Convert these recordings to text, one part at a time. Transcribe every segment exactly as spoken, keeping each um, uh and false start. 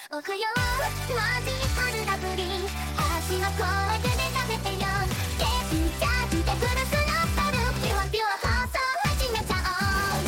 おくよマジカルラブリー橋の声で食べてよゲスチャージでブルスラッタルピュアピュア放送始めちゃおう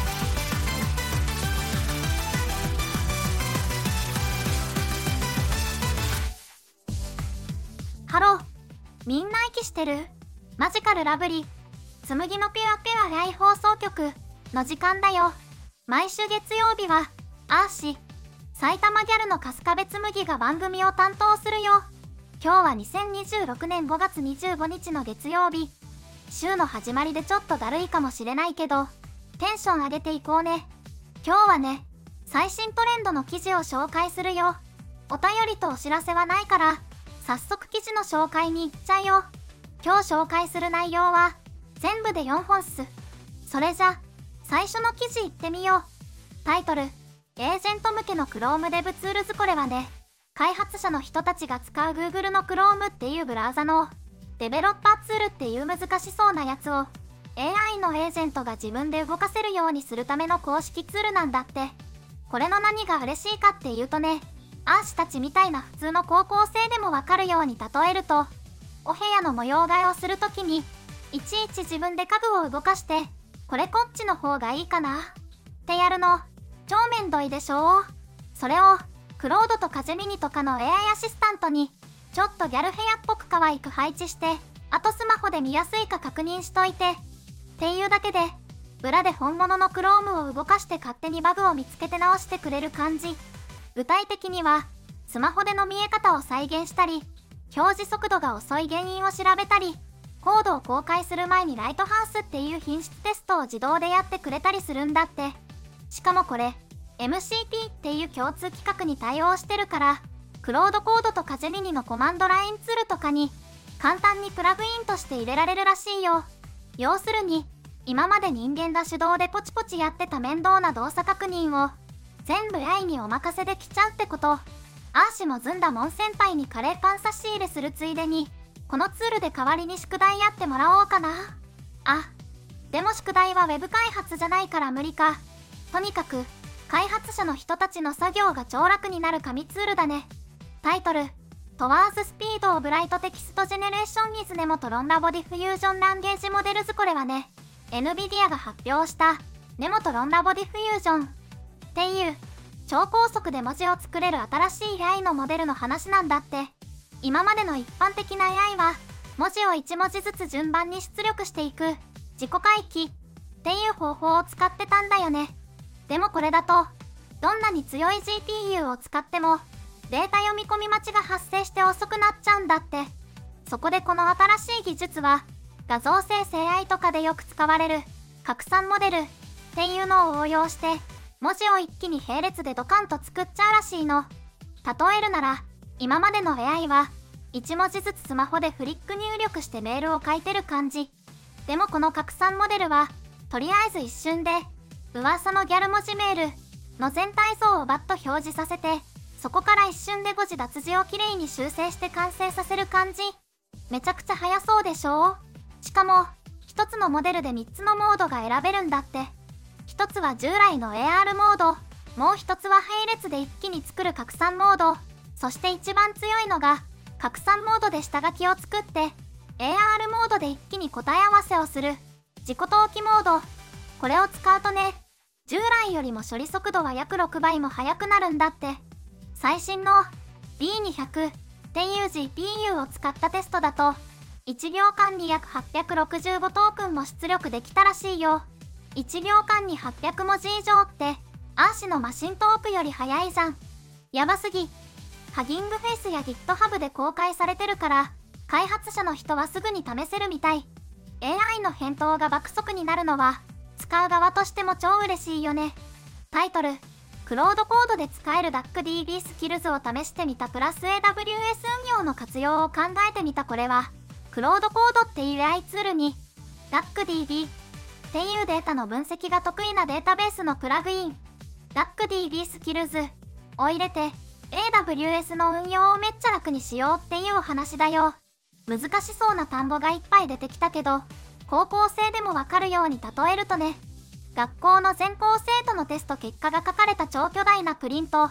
ハロー、みんな息してる？マジカルラブリーつむぎのピュアピュア愛放送局の時間だよ。毎週月曜日はアーシ埼玉ギャルの春日部つむぎが番組を担当するよ。今日はにせんにじゅうろくねんごがつにじゅうごにちの月曜日。週の始まりでちょっとだるいかもしれないけどテンション上げていこうね。今日はね、最新トレンドの記事を紹介するよ。お便りとお知らせはないから早速記事の紹介に行っちゃうよ。今日紹介する内容は全部でよんほんっす。それじゃ最初の記事いってみよう。タイトル、エージェント向けの Chrome デブツールズ。これはね、開発者の人たちが使う Google の Chrome っていうブラウザのデベロッパーツールっていう難しそうなやつを エーアイ のエージェントが自分で動かせるようにするための公式ツールなんだって。これの何が嬉しいかっていうとね、アーシたちみたいな普通の高校生でもわかるように例えると、お部屋の模様替えをするときにいちいち自分で家具を動かしてこれこっちの方がいいかなってやるの超めんどいでしょ。それをクロードとカジェミニとかの エーアイ アシスタントにちょっとギャルヘアっぽく可愛く配置して、あとスマホで見やすいか確認しといてっていうだけで裏で本物の Chrome を動かして勝手にバグを見つけて直してくれる感じ。具体的にはスマホでの見え方を再現したり、表示速度が遅い原因を調べたり、コードを公開する前にライトハウスっていう品質テストを自動でやってくれたりするんだって。しかもこれ エムシーティー っていう共通規格に対応してるから、クロードコードとカジェミニのコマンドラインツールとかに簡単にプラグインとして入れられるらしいよ。要するに今まで人間が手動でポチポチやってた面倒な動作確認を全部 エーアイ にお任せできちゃうってこと。アーシもずんだもん先輩にカレーパン差し入れするついでにこのツールで代わりに宿題やってもらおうかな。あ、でも宿題は Web 開発じゃないから無理か。とにかく開発者の人たちの作業が超楽になる紙ツールだね。タイトル、Towards Speed of Light Text Generation with Nemotron Body Fusion Language Models。 これはね、 NVIDIA が発表したネモトロンラボディフュージョンっていう超高速で文字を作れる新しい エーアイ のモデルの話なんだって。今までの一般的な エーアイ は文字をいち文字ずつ順番に出力していく自己回帰っていう方法を使ってたんだよね。でもこれだとどんなに強い ジーピーユー を使ってもデータ読み込み待ちが発生して遅くなっちゃうんだって。そこでこの新しい技術は画像生成 エーアイ とかでよく使われる拡散モデルっていうのを応用して文字を一気に並列でドカンと作っちゃうらしいの。例えるなら今までの エーアイ はいち文字ずつスマホでフリック入力してメールを書いてる感じ。でもこの拡散モデルはとりあえず一瞬で噂のギャル文字メールの全体像をバッと表示させて、そこから一瞬で誤字脱字をきれいに修正して完成させる感じ。めちゃくちゃ速そうでしょ。しかもひとつのモデルでみっつのモードが選べるんだって。ひとつは従来の エーアール モード、もうひとつは並列で一気に作る拡散モード、そして一番強いのが拡散モードで下書きを作って エーアール モードで一気に答え合わせをする自己登記モード。これを使うとね、従来よりも処理速度は約ろくばいも速くなるんだって。最新の ビーにひゃく っていう ジーピーユー を使ったテストだといちびょうかんに約はっぴゃくろくじゅうごトークンも出力できたらしいよ。いちびょうかんにはっぴゃくもじ以上ってアーシのマシントークより速いじゃん。やばすぎ。ハギングフェイスや GitHub で公開されてるから開発者の人はすぐに試せるみたい。 エーアイ の返答が爆速になるのは使う側としても超嬉しいよね。タイトル、クロードコードで使える ダックディービー スキルズを試してみたプラス エーダブリューエス 運用の活用を考えてみた。これはクロードコードっていう エーアイ ツールに ダックディービー っていうデータの分析が得意なデータベースのプラグイン ダックディービー スキルズを入れて エーダブリューエス の運用をめっちゃ楽にしようっていうお話だよ。難しそうな単語がいっぱい出てきたけど高校生でもわかるように例えるとね、学校の全校生徒のテスト結果が書かれた超巨大なプリント、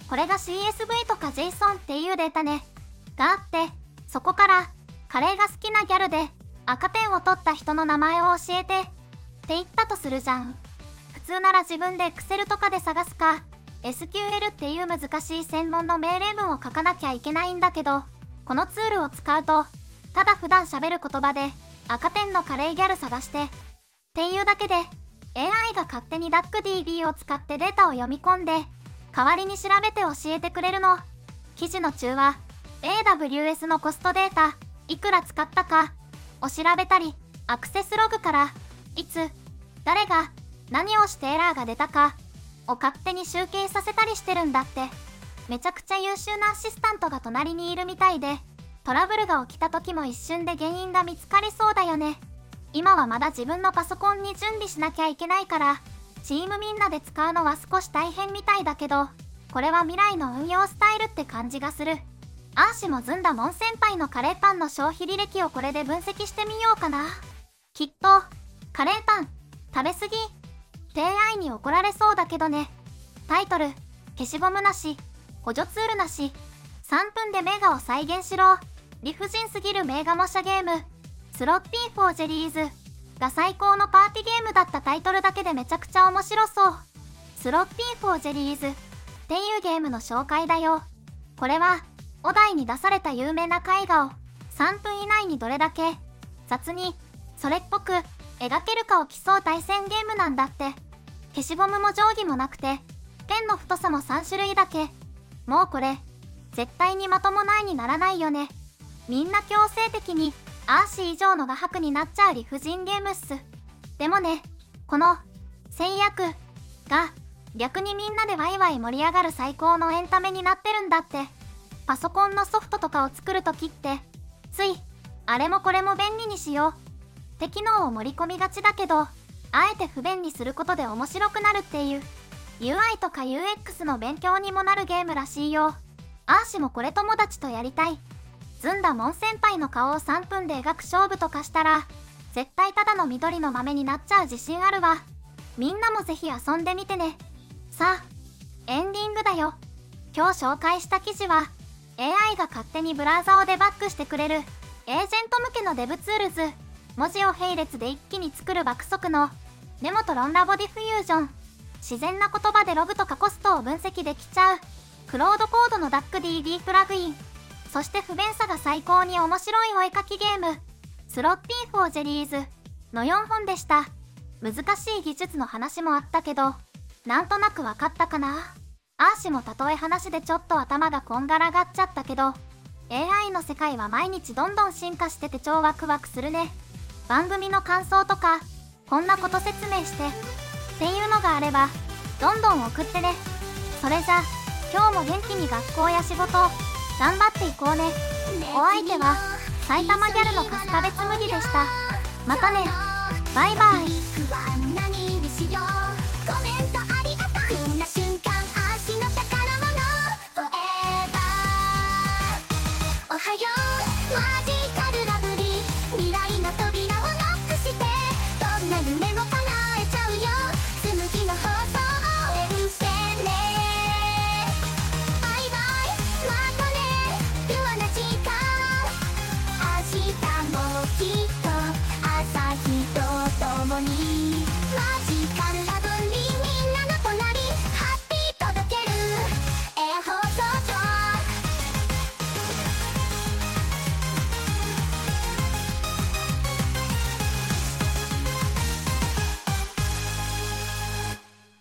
これが シーエスブイ とか ジェイソン っていうデータね。があって、そこから、カレーが好きなギャルで、赤点を取った人の名前を教えて、って言ったとするじゃん。普通なら自分で Excel とかで探すか、エスキューエル っていう難しい専門の命令文を書かなきゃいけないんだけど、このツールを使うと、ただ普段喋る言葉で、赤点のカレーギャル探して、っていうだけで、エーアイ が勝手に ダックディービー を使ってデータを読み込んで、代わりに調べて教えてくれるの。記事の中は、エーダブリューエス のコストデータ、いくら使ったかを調べたり、アクセスログから、いつ、誰が、何をしてエラーが出たかを勝手に集計させたりしてるんだって。めちゃくちゃ優秀なアシスタントが隣にいるみたいで、トラブルが起きた時も一瞬で原因が見つかりそうだよね。今はまだ自分のパソコンに準備しなきゃいけないから、チームみんなで使うのは少し大変みたいだけど、これは未来の運用スタイルって感じがする。アーシもずんだもん先輩のカレーパンの消費履歴をこれで分析してみようかな。きっと、カレーパン、食べ過ぎ、って エーアイ に怒られそうだけどね。タイトル、消しゴムなし、補助ツールなし、さんぷんで名画を再現しろ。理不尽すぎる名画模写ゲーム、スロッピーフォージェリーズが最高のパーティーゲームだったタイトルだけでめちゃくちゃ面白そう。スロッピーフォージェリーズっていうゲームの紹介だよ。これは、お題に出された有名な絵画をさんぷん以内にどれだけ雑にそれっぽく描けるかを競う対戦ゲームなんだって。消しゴムも定規もなくて、ペンの太さもさんしゅるいだけ。もうこれ、絶対にまともないにならないよね。みんな強制的にアーシー以上の画伯になっちゃう理不尽ゲームっす。でもね、この制約が逆にみんなでワイワイ盛り上がる最高のエンタメになってるんだって。パソコンのソフトとかを作るときって、つい、あれもこれも便利にしようって機能を盛り込みがちだけど、あえて不便にすることで面白くなるっていう、ユーアイ とか ユーエックス の勉強にもなるゲームらしいよ。アーシもこれ友達とやりたい。ずんだもん先輩の顔をさんぷんで描く勝負とかしたら、絶対ただの緑の豆になっちゃう自信あるわ。みんなもぜひ遊んでみてね。さあ、エンディングだよ。今日紹介した記事は、エーアイ が勝手にブラウザをデバッグしてくれる、エージェント向けのデブツールズ、文字を並列で一気に作る爆速の、メモとロンラボディフュージョン、自然な言葉でログとかコストを分析できちゃう、クロードコードの ダックディービー プラグイン、そして不便さが最高に面白いお絵描きゲーム、スロッピーフォージェリーズのよんほんでした。難しい技術の話もあったけど、なんとなくわかったかな。アーシもたとえ話でちょっと頭がこんがらがっちゃったけど、エーアイ の世界は毎日どんどん進化してて超ワクワクするね。番組の感想とか、こんなこと説明してっていうのがあれば、どんどん送ってね。それじゃ、今日も元気に学校や仕事、頑張っていこうね。お相手は、埼玉ギャルの春日部つむぎでした。またね。バイバイ。